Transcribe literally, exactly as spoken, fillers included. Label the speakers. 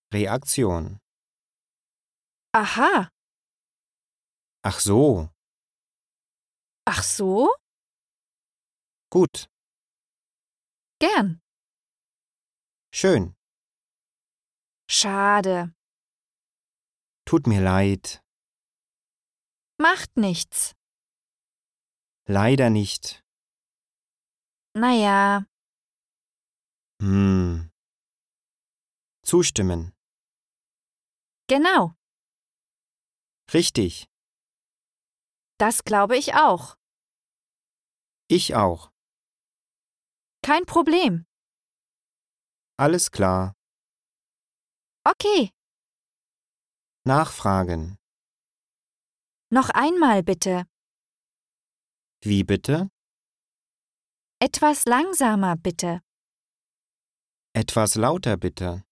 Speaker 1: Reaktion.
Speaker 2: Aha,
Speaker 1: Ach so,
Speaker 2: ach so?
Speaker 1: gut,
Speaker 2: Gern.
Speaker 1: schön,
Speaker 2: Schade.
Speaker 1: tut mir leid,
Speaker 2: Macht nichts.
Speaker 1: leider nicht.
Speaker 2: Na ja,
Speaker 1: Hm. Zustimmen.
Speaker 2: genau.
Speaker 1: Richtig,
Speaker 2: Das glaube ich auch.
Speaker 1: ich auch.
Speaker 2: Kein Problem.
Speaker 1: Alles klar.
Speaker 2: Okay,
Speaker 1: Nachfragen.
Speaker 2: noch einmal bitte.
Speaker 1: Wie bitte?
Speaker 2: Etwas langsamer bitte.
Speaker 1: Etwas lauter bitte.